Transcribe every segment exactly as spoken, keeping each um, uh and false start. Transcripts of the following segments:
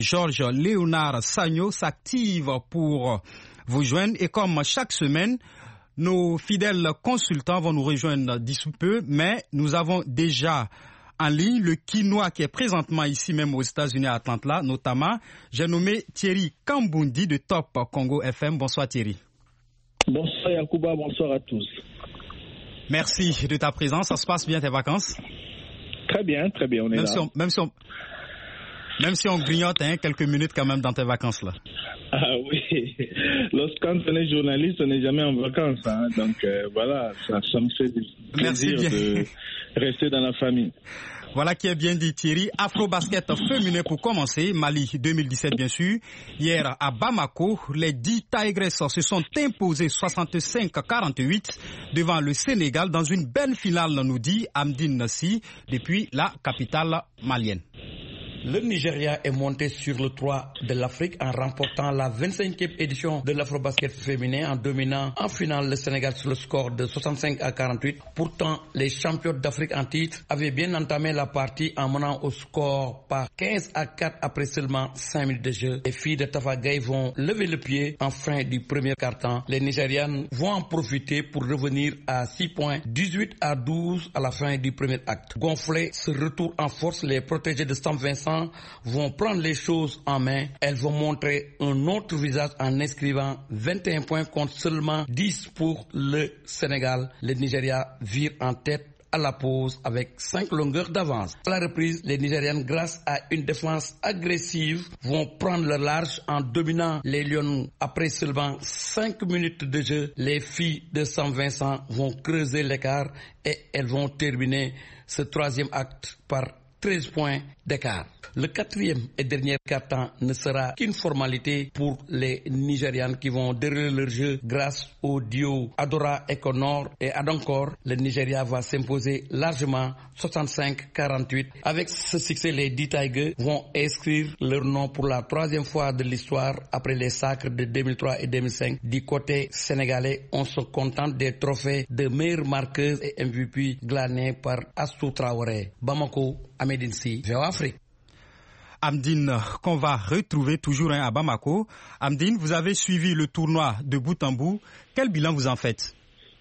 Georges Léonard Sagno s'active pour vous joindre et comme chaque semaine, nos fidèles consultants vont nous rejoindre d'ici peu, mais nous avons déjà en ligne le Quinois qui est présentement ici même aux États-Unis à Atlanta, notamment. J'ai nommé Thierry Kambundi de Top Congo F M. Bonsoir Thierry. Bonsoir Yacouba, bonsoir à tous. Merci de ta présence. Ça se passe bien tes vacances? Très bien, très bien, on est même là. Si on, même, si on, même si on grignote hein, quelques minutes quand même dans tes vacances là. Ah oui, lorsqu'on est journaliste, on n'est jamais en vacances. Hein. Donc euh, voilà, ça, ça me fait plaisir de rester dans la famille. Voilà qui est bien dit Thierry. Afro-basket féminin pour commencer, Mali deux mille dix-sept bien sûr. Hier à Bamako, les dix Tigresses se sont imposées soixante-cinq à quarante-huit devant le Sénégal dans une belle finale, nous dit Amdine Nassi, depuis la capitale malienne. Le Nigeria est monté sur le toit de l'Afrique en remportant la vingt-cinquième édition de l'Afro-basket féminin en dominant en finale le Sénégal sur le score de soixante-cinq à quarante-huit. Pourtant, les champions d'Afrique en titre avaient bien entamé la partie en menant au score par quinze à quatre après seulement cinq minutes de jeu. Les filles de Tafa Gueye vont lever le pied en fin du premier quart-temps. Les Nigérianes vont en profiter pour revenir à six points, dix-huit à douze à la fin du premier acte. Gonflés, ce retour en force, les protégés de Saint Vincent vont prendre les choses en main. Elles vont montrer un autre visage en inscrivant vingt et un points contre seulement dix pour le Sénégal. Le Nigeria vire en tête à la pause avec cinq longueurs d'avance. À la reprise, les Nigérianes, grâce à une défense agressive, vont prendre le large en dominant les Lions. Après seulement cinq minutes de jeu, les filles de Saint Vincent vont creuser l'écart et elles vont terminer ce troisième acte par treize points d'écart. Le quatrième et dernier quart-temps ne sera qu'une formalité pour les Nigérianes qui vont dérouler leur jeu grâce au duo Adora Ekonor et Adonkor. Le Nigeria va s'imposer largement soixante-cinq à quarante-huit. Avec ce succès, les dix Tigers vont inscrire leur nom pour la troisième fois de l'histoire après les sacres de deux mille trois et deux mille cinq. Du côté sénégalais, on se contente des trophées de meilleure marqueuse et M V P glanés par Astou Traoré. Bamako, Amédine Sy, V O Afrique. Amdine, qu'on va retrouver toujours hein, à Bamako. Amdine, vous avez suivi le tournoi de bout en bout. Quel bilan vous en faites?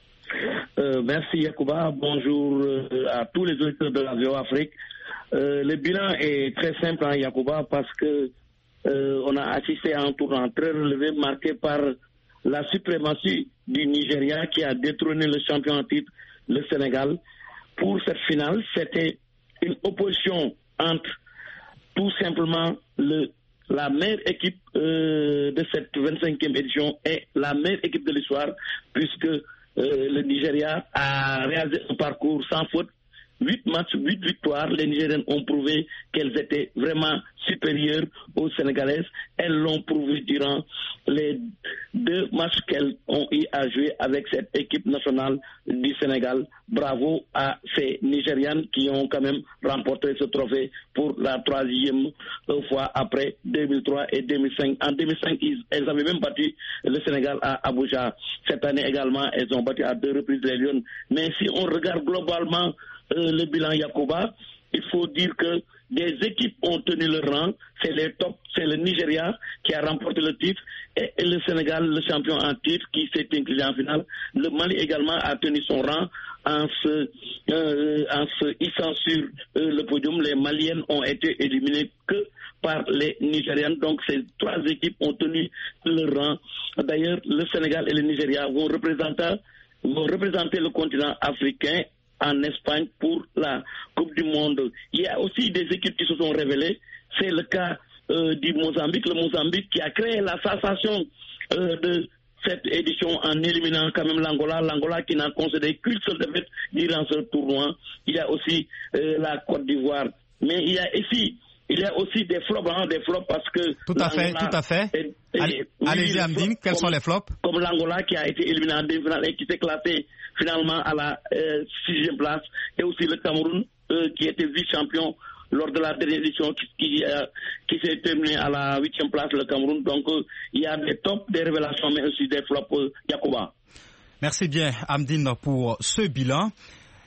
euh, Merci Yacouba. Bonjour euh, à tous les auditeurs de la V O Afrique. Euh, le bilan est très simple hein, Yacouba, parce que euh, on a assisté à un tournoi très relevé marqué par la suprématie du Nigeria qui a détrôné le champion en titre, le Sénégal. Pour cette finale, c'était une opposition entre tout simplement le, la meilleure équipe euh, de cette vingt-cinquième édition et la meilleure équipe de l'histoire, puisque euh, le Nigeria a réalisé un parcours sans faute. Huit matchs, huit victoires. Les Nigériennes ont prouvé qu'elles étaient vraiment supérieures aux Sénégalaises. Elles l'ont prouvé durant les deux matchs qu'elles ont eu à jouer avec cette équipe nationale du Sénégal. Bravo à ces Nigérianes qui ont quand même remporté ce trophée pour la troisième fois après deux mille trois et deux mille cinq. En deux mille cinq, elles avaient même battu le Sénégal à Abuja. Cette année également, elles ont battu à deux reprises les Lions. Mais si on regarde globalement Euh, le bilan Yacouba, il faut dire que des équipes ont tenu le rang. C'est les top, c'est le Nigeria qui a remporté le titre et, et le Sénégal, le champion en titre, qui s'est incliné en finale. Le Mali également a tenu son rang en se, euh, en se hissant sur euh, le podium. Les Maliennes ont été éliminées que par les Nigériennes. Donc ces trois équipes ont tenu le rang. D'ailleurs, le Sénégal et le Nigeria vont représenter, vont représenter le continent africain en Espagne pour la Coupe du Monde. Il y a aussi des équipes qui se sont révélées. C'est le cas euh, du Mozambique. Le Mozambique qui a créé la sensation euh, de cette édition en éliminant quand même l'Angola. L'Angola qui n'a concédé qu'une seule défaite durant ce tournoi. Il y a aussi euh, la Côte d'Ivoire. Mais il y a ici... Il y a aussi des flops, hein, des flops parce que... Tout à fait, tout à fait. Est, est, Allez, oui, allez-y, Amdine, quels sont les flops? Comme l'Angola qui a été éliminé en demi-finale et qui s'est classé finalement à la euh, sixième place. Et aussi le Cameroun euh, qui était vice-champion lors de la dernière édition qui, qui, euh, qui s'est terminé à la huitième place, le Cameroun. Donc euh, il y a des tops, des révélations, mais aussi des flops, euh, Yacouba. Merci bien, Amdine, pour ce bilan.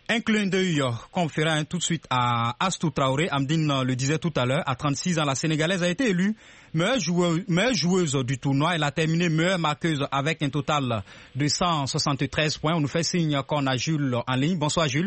Un clin d'œil qu'on fera hein, tout de suite à Astou Traoré. Amdine le disait tout à l'heure, à trente-six ans, la Sénégalaise a été élue meilleure joueuse, meilleure joueuse du tournoi. Elle a terminé meilleure marqueuse avec un total de cent soixante-treize points. On nous fait signe qu'on a Jules en ligne. Bonsoir Jules.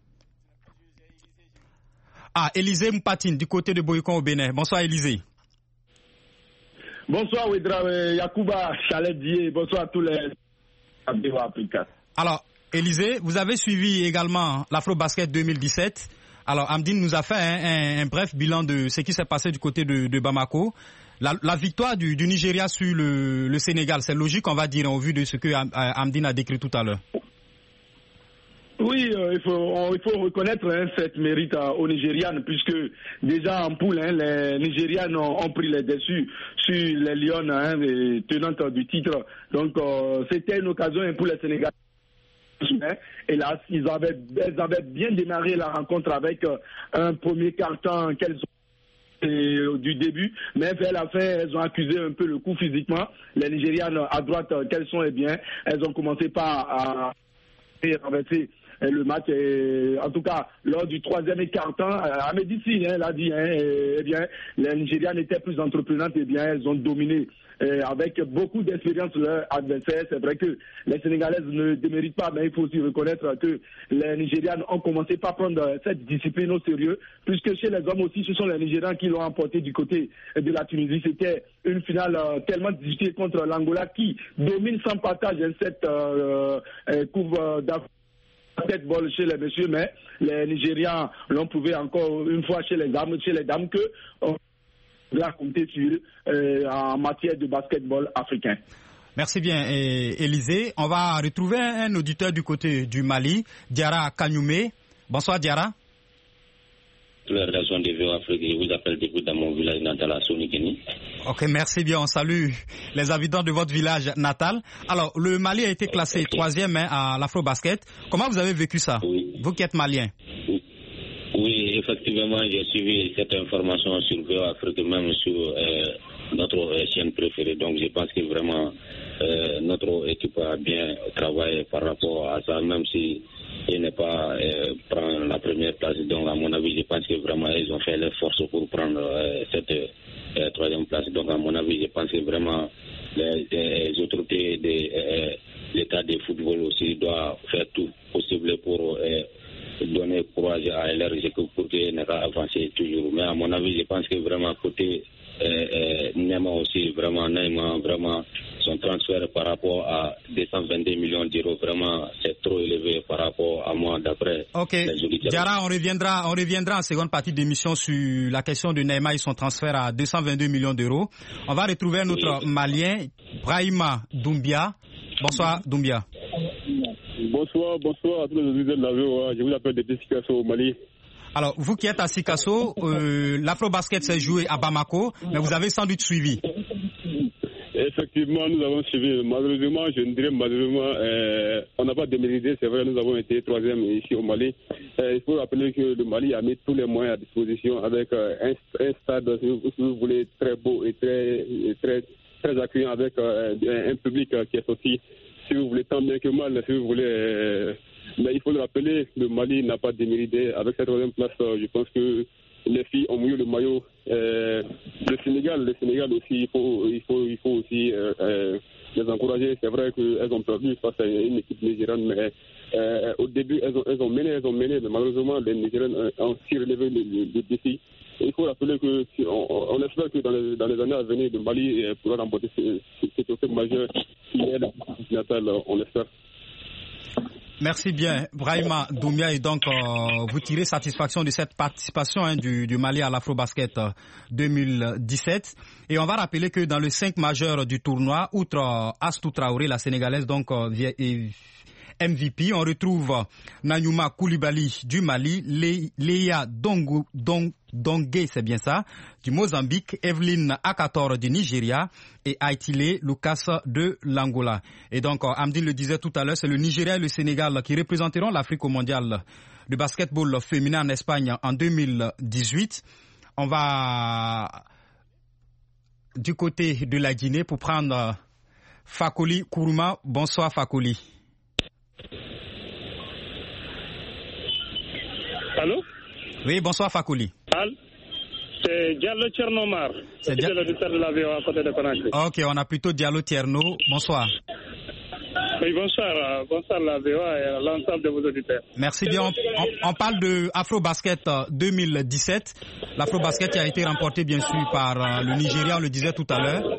Ah, Élisée Mpatine du côté de Boycon au Bénin. Bonsoir Élisée. Bonsoir Ouedraoui, Yacouba, Chalet Dié. Bonsoir à tous les Africains. Alors, Élisée, vous avez suivi également l'Afro-Basket deux mille dix-sept. Alors, Amdine nous a fait un, un, un bref bilan de ce qui s'est passé du côté de, de Bamako. La, la victoire du, du Nigeria sur le, le Sénégal, c'est logique, on va dire, au vu de ce que Amdine a décrit tout à l'heure. Oui, euh, il, faut, on, il faut reconnaître hein, cette mérite euh, aux Nigérianes, puisque déjà en poule, hein, les Nigérianes ont, ont pris les dessus sur les Lions, hein, les tenantes du titre. Donc, euh, c'était une occasion hein, pour les Sénégalais. Hélas, ils avaient, elles avaient bien démarré la rencontre avec euh, un premier carton qu'elles ont euh, du début, mais vers la fin, elles ont accusé un peu le coup physiquement. Les Nigérianes à droite, euh, qu'elles sont, eh bien, elles ont commencé par à renverser le match. Et, en tout cas, lors du troisième carton, à Médici, hein, elle a dit, hein, eh bien, les Nigérianes étaient plus entreprenantes, et eh bien, elles ont dominé. Et avec beaucoup d'expérience leur adversaire. C'est vrai que les Sénégalaises ne déméritent pas, mais il faut aussi reconnaître que les Nigérianes ont commencé par prendre cette discipline au sérieux, puisque chez les hommes aussi, ce sont les Nigérians qui l'ont emporté du côté de la Tunisie. C'était une finale euh, tellement disputée contre l'Angola qui domine sans partage hein, cette euh, euh, coupe euh, d'Afrique. Tête bol chez les messieurs, mais les Nigérians l'ont prouvé encore une fois chez les dames, chez les dames que on doit compter sur euh, en matière de basketball africain. Merci bien, Élisée. On va retrouver un auditeur du côté du Mali, Diarra Kagnoumé. Bonsoir Diarra. La rédaction de V O Afrique, je vous appelle depuis dans mon village natal à Sonikeni. Ok, merci bien. On salue les habitants de votre village natal. Alors, le Mali a été classé okay. troisième hein, à l'Afro-Basket. Comment vous avez vécu ça, oui. vous qui êtes malien? Oui. Oui, effectivement, j'ai suivi cette information sur V O Afrique, même sur euh, notre euh, chaîne préférée. Donc, je pense que vraiment euh, notre équipe a bien travaillé par rapport à ça, même si il n'est pas euh, prendre la première place. Donc, à mon avis, je pense que vraiment ils ont fait l'effort pour prendre euh, cette euh, troisième place. Donc, à mon avis, je pense que vraiment les, les autorités de euh, l'État de football aussi doivent faire tout possible pour euh, donner courage à L R G pour qu'elle n'ait pas avancé toujours. Mais à mon avis, je pense que vraiment côté euh, euh, Nema aussi, vraiment Nema, vraiment son transfert par rapport à deux cent vingt-deux millions d'euros, vraiment c'est trop élevé par rapport à moi d'après Ok, les auditeurs. Diarra, on reviendra, on reviendra en seconde partie d'émission sur la question de Neymar et son transfert à deux cent vingt-deux millions d'euros. On va retrouver notre oui. Malien, Brahima Doumbia. Bonsoir Doumbia. Bonsoir, bonsoir à tous les auditeurs de la V O A. Je vous appelle depuis Sikasso au Mali. Alors, vous qui êtes à Sikasso, euh, l'Afro-Basket s'est joué à Bamako, mais vous avez sans doute suivi. Effectivement, nous avons suivi. Malheureusement, je ne dirais malheureusement, euh, on n'a pas démérité. C'est vrai, nous avons été troisième ici au Mali. Euh, il faut rappeler que le Mali a mis tous les moyens à disposition avec euh, un, un stade, si vous, si vous voulez, très beau et très, et très, très accueillant avec euh, un, un public euh, qui est aussi, si vous voulez, tant bien que mal, si vous voulez. Euh, mais il faut le rappeler, le Mali n'a pas démérité. Avec cette troisième place, euh, je pense que les filles ont mouillé le maillot. Euh, le Sénégal, le Sénégal aussi, il faut, il faut, il faut aussi euh, euh, les encourager. C'est vrai qu'elles ont perdu face à une équipe nigériane, mais euh, au début, elles ont, elles ont mené, elles ont mené, mais malheureusement, les Nigériennes ont aussi relevé le, le, le défi. Et il faut rappeler que si on, on espère que dans les, dans les années à venir, le Mali pourra remporter ce trophée majeur qui est la natale, on espère. Merci bien, Brahima Doumbia, et donc euh, vous tirez satisfaction de cette participation hein, du, du Mali à l'Afro-Basket euh, deux mille dix-sept. Et on va rappeler que dans le cinq majeur du tournoi, outre euh, Astou Traoré, la Sénégalaise, donc euh, et, M V P, on retrouve Nanyuma Koulibaly du Mali, Le, Leia Dongu, Dong, Dongé, c'est bien ça, du Mozambique, Evelyne Akator du Nigeria et Aitile Lucas de l'Angola. Et donc, Amdine le disait tout à l'heure, c'est le Nigeria et le Sénégal qui représenteront l'Afrique au mondial de basketball féminin en Espagne en deux mille dix-huit. On va du côté de la Guinée pour prendre Fakoli Kourouma. Bonsoir Fakoli. Allô? Oui, bonsoir Fakouli. Allô? C'est Diallo Tchernomar, c'est Dia... l'auditeur de la V O à côté de Conakry. Ok, on a plutôt Diallo Tcherno. Bonsoir. Oui, bonsoir. Bonsoir la V O A et l'ensemble de vos auditeurs. Merci bien. On, on, on parle de Afrobasket deux mille dix-sept. L'Afrobasket qui a été remporté bien sûr par uh, le Nigeria, on le disait tout à l'heure.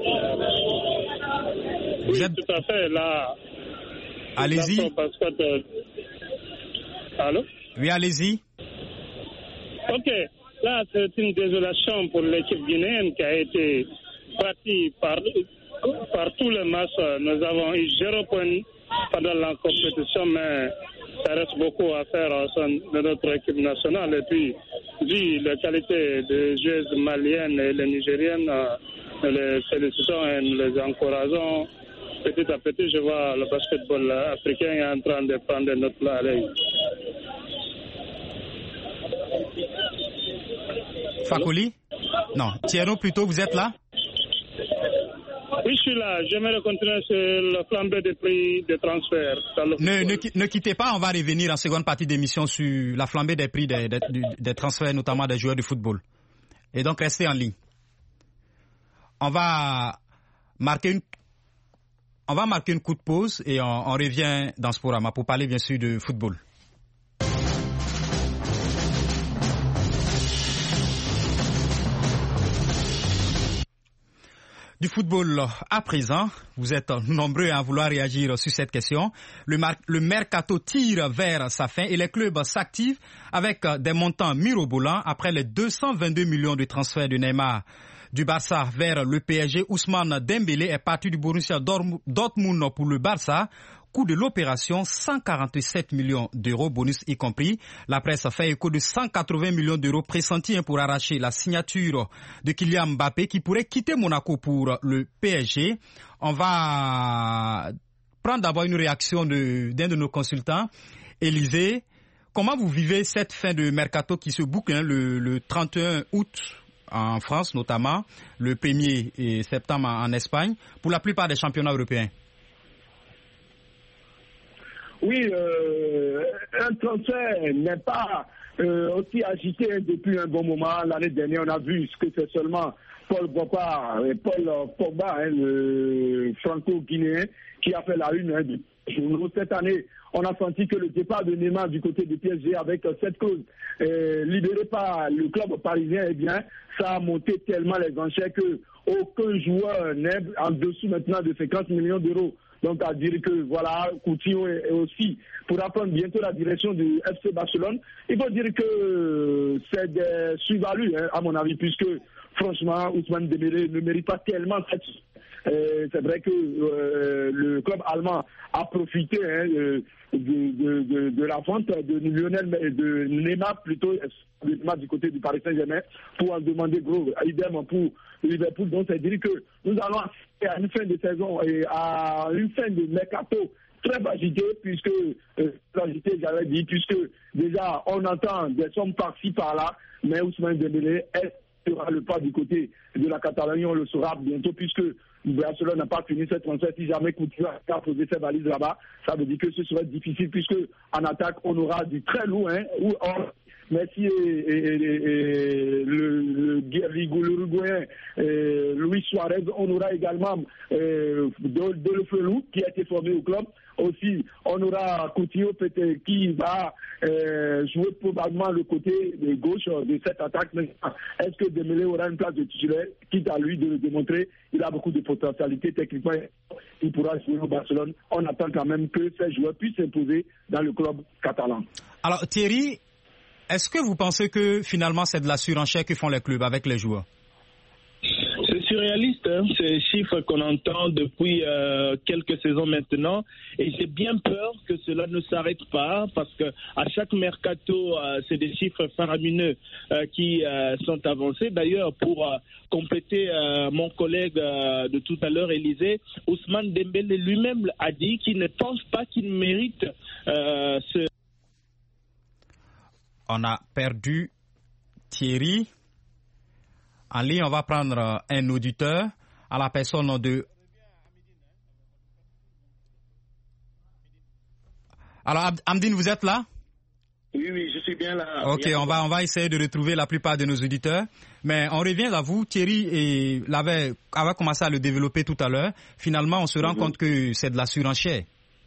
Vous oui, êtes... tout à fait. Là, allez-y. Euh... Allô? Oui, allez-y. Ok. Là, c'est une désolation pour l'équipe guinéenne qui a été partie par, par tous les matchs. Nous avons eu zéro point pendant la compétition, mais ça reste beaucoup à faire au sein de notre équipe nationale. Et puis, vu la qualité des joueuses maliennes et les nigériennes, nous les félicitons et nous les encourageons. Petit à petit, je vois le basketball africain est en train de prendre notre place. Fakouli? Non, Thierno plutôt, vous êtes là? Oui, je suis là. J'aimerais continuer sur le flambée des prix des transferts. Ne, ne, ne quittez pas, on va revenir en seconde partie d'émission sur la flambée des prix des, des, des transferts, notamment des joueurs de football. Et donc, restez en ligne. On va marquer une, on va marquer une coup de pause et on, on revient dans ce programme pour parler bien sûr de football. Du football à présent, vous êtes nombreux à vouloir réagir sur cette question. Le, mar- le mercato tire vers sa fin et les clubs s'activent avec des montants mirobolants après les deux cent vingt-deux millions de transferts de Neymar. Du Barça vers le P S G, Ousmane Dembélé est parti du Borussia Dortmund pour le Barça. Coût de l'opération, cent quarante-sept millions d'euros, bonus y compris. La presse a fait écho de cent quatre-vingts millions d'euros pressentis pour arracher la signature de Kylian Mbappé qui pourrait quitter Monaco pour le P S G. On va prendre d'abord une réaction de, d'un de nos consultants. Élisée, comment vous vivez cette fin de mercato qui se boucle hein, le, le trente et un août en France notamment, le premier septembre en Espagne, pour la plupart des championnats européens? Oui, euh, un transfert n'est pas euh, aussi agité depuis un bon moment. L'année dernière, on a vu ce que c'est seulement Paul Pogba, Paul Pogba, hein, le franco-guinéen, qui a fait la une hein, du journal. Cette année, on a senti que le départ de Neymar du côté du P S G avec cette clause euh, libérée par le club parisien, eh bien, ça a monté tellement les enchères que aucun joueur n'est en dessous maintenant de cinquante millions d'euros. Donc, à dire que, voilà, Coutinho est aussi pourra prendre bientôt la direction du F C Barcelone. Il faut dire que c'est des sous-values, hein, à mon avis, puisque, franchement, Ousmane Dembélé ne mérite pas tellement cette... Euh, c'est vrai que euh, le club allemand a profité hein, de, de, de, de la vente de Lionel, de Neymar plutôt, du côté du Paris Saint-Germain pour en demander gros. Idem pour Liverpool. Donc, c'est dire que nous allons assister à une fin de saison et à une fin de mercato très agité, puisque, euh, agité, j'avais dit, puisque déjà on entend des sommes par-ci par-là, mais Ousmane Dembélé sera le pas du côté de la Catalogne, on le saura bientôt, puisque Barcelone n'a pas fini cette transfert. Si jamais Coutinho a posé ses valises là-bas, ça veut dire que ce serait difficile, puisque en attaque, on aura du très lourd, hein, ou or, Messi et, et, et, et le, le, le Uruguayen Luis Suarez, on aura également euh, Deulofeu qui a été formé au club. Aussi, on aura Coutinho peut-être qui va euh, jouer probablement le côté de gauche de cette attaque. Mais est-ce que Dembélé aura une place de titulaire? Quitte à lui de le démontrer, il a beaucoup de potentialité techniquement. Il pourra jouer au Barcelone. On attend quand même que ces joueurs puissent s'imposer dans le club catalan. Alors Thierry, est-ce que vous pensez que finalement c'est de la surenchère que font les clubs avec les joueurs? C'est surréaliste, hein, ces chiffres qu'on entend depuis euh, quelques saisons maintenant, et j'ai bien peur que cela ne s'arrête pas, parce que à chaque mercato, euh, c'est des chiffres faramineux euh, qui euh, sont avancés. D'ailleurs, pour euh, compléter euh, mon collègue euh, de tout à l'heure, Élisée, Ousmane Dembélé lui-même a dit qu'il ne pense pas qu'il mérite euh, ce... On a perdu Thierry. En ligne, on va prendre un auditeur à la personne de... Alors, Amdine, vous êtes là? Oui, oui, je suis bien là. Ok, on va, on va essayer de retrouver la plupart de nos auditeurs. Mais on revient à vous. Thierry et l'avait, avait commencé à le développer tout à l'heure. Finalement, on se rend mm-hmm. compte que c'est de la surenchère.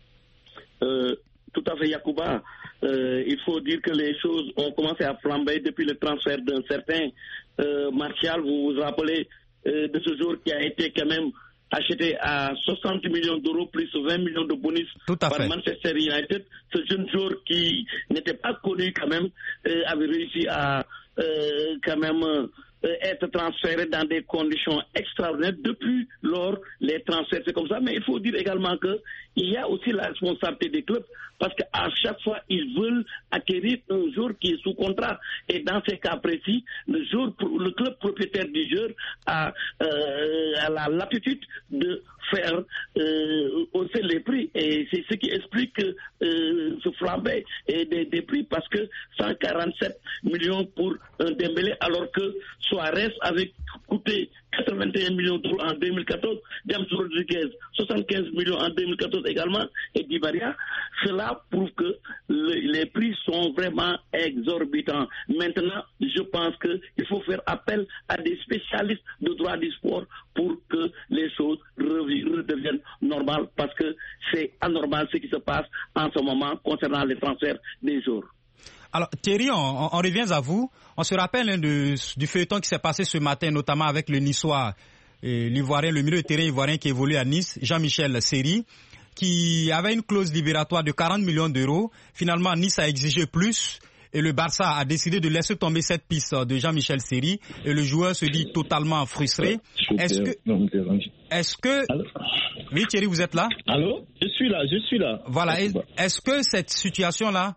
Euh, tout à fait, Yacouba. Euh, il faut dire que les choses ont commencé à flamber depuis le transfert d'un certain euh, Martial. Vous vous rappelez euh, de ce jour qui a été quand même acheté à soixante millions d'euros plus vingt millions de bonus par Manchester United. Ce jeune joueur qui n'était pas connu quand même euh, avait réussi à euh, quand même euh, être transféré dans des conditions extraordinaires. Depuis lors, les transferts, c'est comme ça. Mais il faut dire également qu'il y a aussi la responsabilité des clubs parce qu'à chaque fois, ils veulent acquérir un joueur qui est sous contrat. Et dans ces cas précis, le, joueur, le club propriétaire du joueur a, euh, a la latitude de faire euh, hausser les prix. Et c'est ce qui explique euh, ce flambé des, des prix parce que cent quarante-sept millions pour un Dembélé alors que Suarez avait coûté quatre-vingt-un millions d'euros en deux mille quatorze, James Rodriguez soixante-quinze millions en deux mille quatorze également, et Di Maria. Cela prouve que le, les prix sont vraiment exorbitants. Maintenant, je pense qu'il faut faire appel à des spécialistes de droit du sport pour que les choses redeviennent normales, parce que c'est anormal ce qui se passe en ce moment concernant les transferts des joueurs. Alors Thierry, on, on revient à vous. On se rappelle hein, de, du feuilleton qui s'est passé ce matin, notamment avec le Niçois, et l'Ivoirien, le milieu de terrain ivoirien qui évolue à Nice, Jean-Michel Seri, qui avait une clause libératoire de quarante millions d'euros. Finalement, Nice a exigé plus et le Barça a décidé de laisser tomber cette piste de Jean-Michel Seri et le joueur se dit totalement frustré. Est-ce que... Est-ce que... Allô? Oui, Thierry, vous êtes là? Allô? Je suis là, je suis là. Voilà. Est-ce que cette situation-là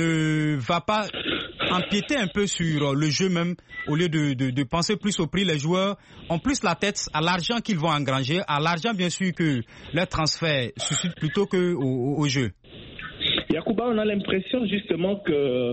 ne va pas empiéter un peu sur le jeu même, au lieu de, de, de penser plus au prix? Les joueurs ont plus la tête à l'argent qu'ils vont engranger, à l'argent bien sûr que leur transfert suscite plutôt qu'au au, au jeu. Yacouba, on a l'impression justement que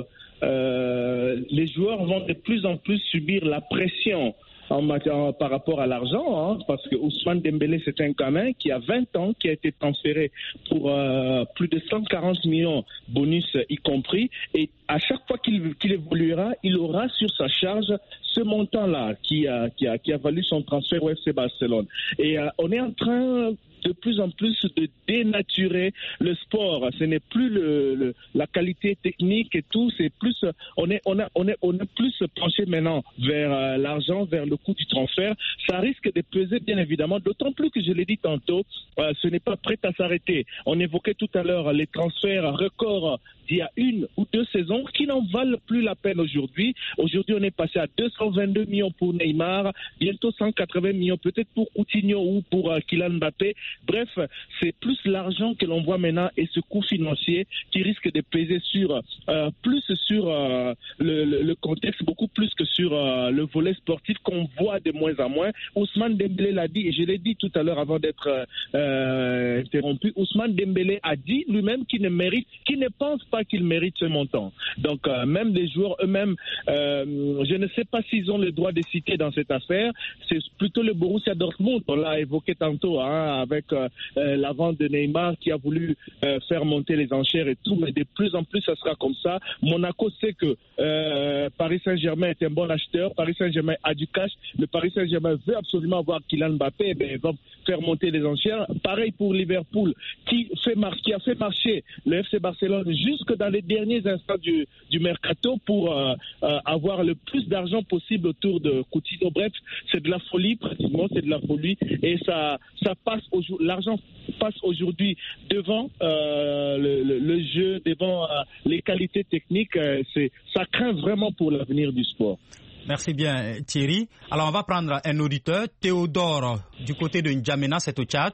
euh, les joueurs vont de plus en plus subir la pression en matière, par rapport à l'argent, hein, parce que Ousmane Dembélé, c'est un gamin qui a vingt ans, qui a été transféré pour euh, plus de cent quarante millions, bonus y compris, et à chaque fois qu'il, qu'il évoluera, il aura sur sa charge ce montant-là qui a, qui a, qui a valu son transfert au F C Barcelone. Et euh, on est en train de plus en plus de dénaturer le sport. Ce n'est plus le, le, la qualité technique et tout, c'est plus, on est, on a, on est, on est plus penché maintenant vers euh, l'argent, vers le coût du transfert. Ça risque de peser bien évidemment, d'autant plus que je l'ai dit tantôt, euh, ce n'est pas prêt à s'arrêter. On évoquait tout à l'heure les transferts records d'il y a une ou deux saisons qui n'en valent plus la peine aujourd'hui. Aujourd'hui, on est passé à deux cent vingt-deux millions pour Neymar, bientôt cent quatre-vingts millions peut-être pour Coutinho ou pour euh, Kylian Mbappé. Bref, c'est plus l'argent que l'on voit maintenant et ce coût financier qui risque de peser sur euh, plus sur euh, le, le, le contexte, beaucoup plus que sur euh, le volet sportif qu'on voit de moins en moins. Ousmane Dembélé l'a dit, et je l'ai dit tout à l'heure avant d'être euh, interrompu, Ousmane Dembélé a dit lui-même qu'il ne mérite, qu'il ne pense pas qu'il mérite ce montant. Donc euh, même les joueurs eux-mêmes, euh, je ne sais pas s'ils ont le droit de citer dans cette affaire, c'est plutôt le Borussia Dortmund, on l'a évoqué tantôt, hein, avec euh, euh, la vente de Neymar qui a voulu euh, faire monter les enchères et tout, mais de plus en plus ça sera comme ça. Monaco sait que euh, Paris Saint-Germain est un bon acheteur, Paris Saint-Germain a du cash, le Paris Saint-Germain veut absolument avoir Kylian Mbappé, ben, il va faire monter les enchères. Pareil pour Liverpool qui, fait mar- qui a fait marcher le F C Barcelone jusque dans les derniers instants du, du mercato pour euh, euh, avoir le plus d'argent possible autour de Coutinho. Bref, c'est de la folie pratiquement, c'est de la folie et ça, ça passe aujourd'hui, l'argent passe aujourd'hui devant euh, le, le, le jeu, devant euh, les qualités techniques. Euh, c'est, ça craint vraiment pour l'avenir du sport. Merci bien Thierry. Alors on va prendre un auditeur, Théodore, du côté de N'Djamena, c'est au Tchad.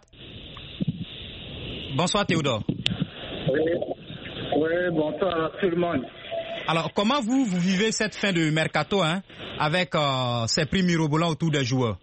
Bonsoir Théodore. Oui, oui, bonsoir à tout le monde. Alors comment vous, vous vivez cette fin de mercato hein, avec euh, ces prix mirobolants autour des joueurs?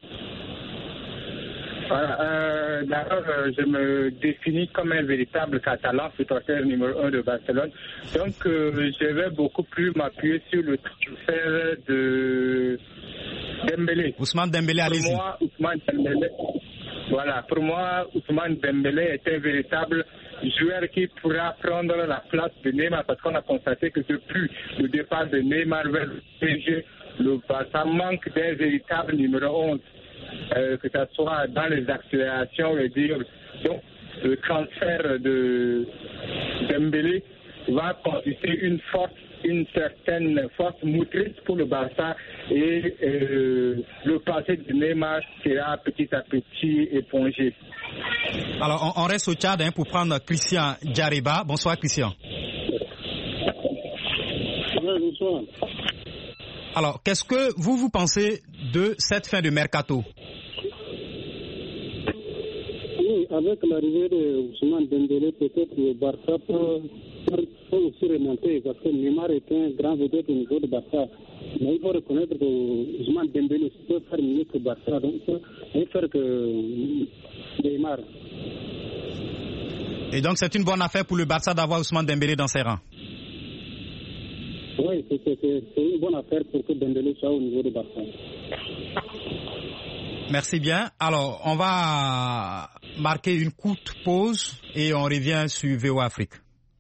Euh, D'abord, euh, je me définis comme un véritable catalan, supporter numéro un de Barcelone. Donc, euh, je vais beaucoup plus m'appuyer sur le transfert de Dembélé. Ousmane Dembélé, allez-y. Pour moi, Ousmane Dembélé, voilà, pour moi, Ousmane Dembélé est un véritable joueur qui pourra prendre la place de Neymar, parce qu'on a constaté que depuis le départ de Neymar vers le P S G, le Barça manque d'un véritable numéro onze, euh, que ce soit dans les accélérations, je veux dire. Donc, le transfert de Dembélé va constituer une force, une certaine force motrice pour le Barça, et euh, le passé de Neymar sera petit à petit épongé. Alors, on, on reste au Tchad hein, pour prendre Christian Djariba. Bonsoir, Christian. Bonsoir. Alors, qu'est-ce que vous, vous pensez de cette fin de mercato? Oui, avec l'arrivée de Ousmane Dembélé, peut-être le Barça peut, peut aussi remonter, parce que Neymar est un grand vedette au niveau de Barça. Mais il faut reconnaître que Ousmane Dembélé peut faire mieux que Barça, donc il peut faire que Neymar. Et donc, c'est une bonne affaire pour le Barça d'avoir Ousmane Dembélé dans ses rangs? Oui, c'est, c'est, c'est une bonne affaire pour que Dembélé soit au niveau de Barça. Merci bien. Alors, on va marquer une courte pause et on revient sur V O Afrique.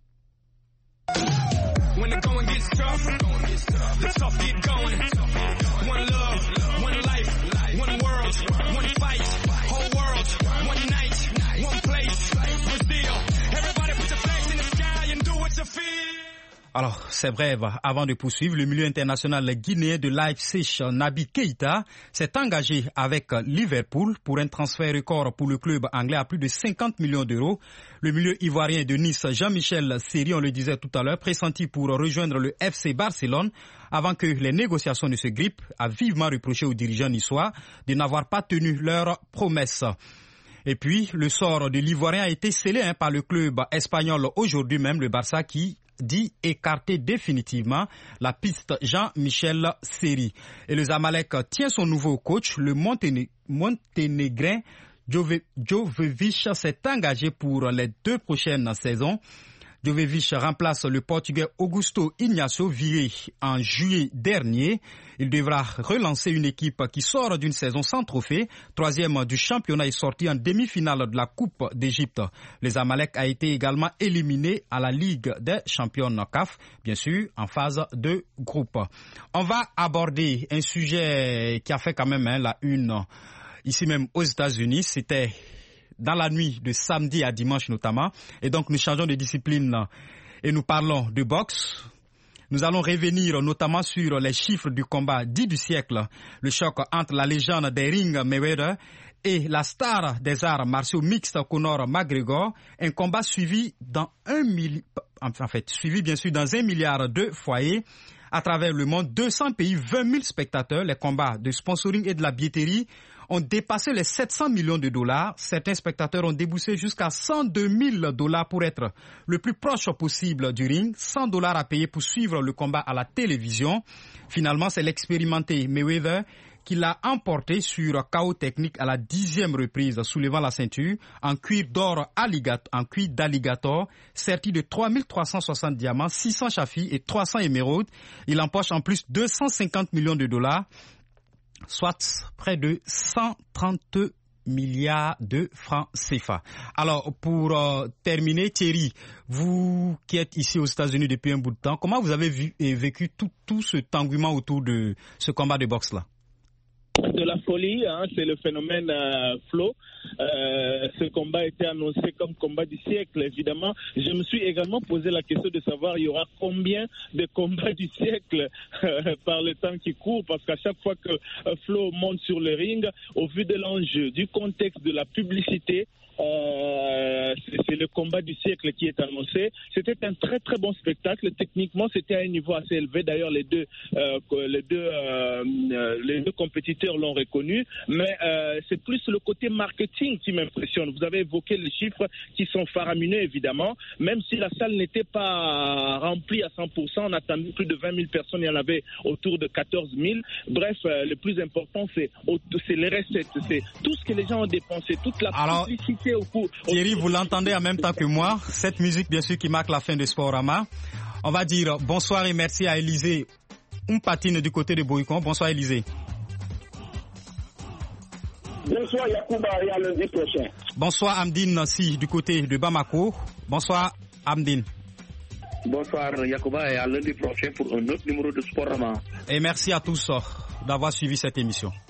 Alors, c'est bref, avant de poursuivre, le milieu international guinéen de Leipzig, Naby Keïta, s'est engagé avec Liverpool pour un transfert record pour le club anglais à plus de cinquante millions d'euros. Le milieu ivoirien de Nice, Jean-Michel Seri, on le disait tout à l'heure, pressenti pour rejoindre le F C Barcelone avant que les négociations ne se grippent, a vivement reproché aux dirigeants niçois de n'avoir pas tenu leurs promesses. Et puis, le sort de l'Ivoirien a été scellé hein, par le club espagnol aujourd'hui même, le Barça, qui dit écarter définitivement la piste Jean-Michel Seri. Et le Zamalek tient son nouveau coach, le Monténé- Monténégrin Jove- Jovevic s'est engagé pour les deux prochaines saisons. Jovevic remplace le Portugais Augusto Ignacio, viré en juillet dernier. Il devra relancer une équipe qui sort d'une saison sans trophée, troisième du championnat et sorti en demi-finale de la Coupe d'Égypte. Les Zamalek a été également éliminé à la Ligue des champions C A F, bien sûr, en phase de groupe. On va aborder un sujet qui a fait quand même hein, la une ici même aux États-Unis. C'était dans la nuit de samedi à dimanche notamment. Et donc nous changeons de discipline et nous parlons de boxe. Nous allons revenir notamment sur les chiffres du combat dit du siècle, le choc entre la légende des rings Mayweather et la star des arts martiaux mixtes Conor McGregor, un combat suivi dans un milli... en fait, suivi bien sûr dans un milliard de foyers à travers le monde, deux cents pays, vingt mille spectateurs. Les combats de sponsoring et de la billetterie ont dépassé les sept cents millions de dollars. Certains spectateurs ont déboursé jusqu'à cent deux mille dollars pour être le plus proche possible du ring, cent dollars à payer pour suivre le combat à la télévision. Finalement, c'est l'expérimenté Mayweather qui l'a emporté sur K O technique à la dixième reprise, soulevant la ceinture en cuir d'or alligator, en cuir d'alligator, serti de trois mille trois cent soixante diamants, six cents chafis et trois cents émeraudes. Il empoche en plus deux cent cinquante millions de dollars, soit près de cent trente milliards de francs C F A. Alors, pour euh, terminer, Thierry, vous qui êtes ici aux États-Unis depuis un bout de temps, comment vous avez vu et vécu tout, tout cet engouement autour de ce combat de boxe-là? De la folie, hein, c'est le phénomène euh, Flo. Euh, ce combat a été annoncé comme combat du siècle, évidemment. Je me suis également posé la question de savoir il y aura combien de combats du siècle euh, par le temps qui court, parce qu'à chaque fois que euh, Flo monte sur le ring, au vu de l'enjeu, du contexte, de la publicité, Euh, c'est, c'est le combat du siècle qui est annoncé. C'était un très très bon spectacle. Techniquement, c'était à un niveau assez élevé. D'ailleurs, les deux, euh, les deux, euh, les deux compétiteurs l'ont reconnu. Mais euh, c'est plus le côté marketing qui m'impressionne. Vous avez évoqué les chiffres qui sont faramineux, évidemment. Même si la salle n'était pas remplie à cent pour cent, on a attendu plus de vingt mille personnes. Il y en avait autour de quatorze mille. Bref, euh, le plus important, c'est, c'est les recettes. C'est tout ce que les gens ont dépensé, toute la Alors, publicité. Thierry, vous l'entendez en même temps que moi, cette musique bien sûr qui marque la fin de Sporama. On va dire bonsoir et merci à Élisée Mpatine du côté de Boycon. Bonsoir Élisée. Bonsoir Yacouba et à lundi prochain. Bonsoir Amdine Nassi du côté de Bamako. Bonsoir, Amdine. Bonsoir, Yacouba, et à lundi prochain pour un autre numéro de Sportama. Et merci à tous d'avoir suivi cette émission.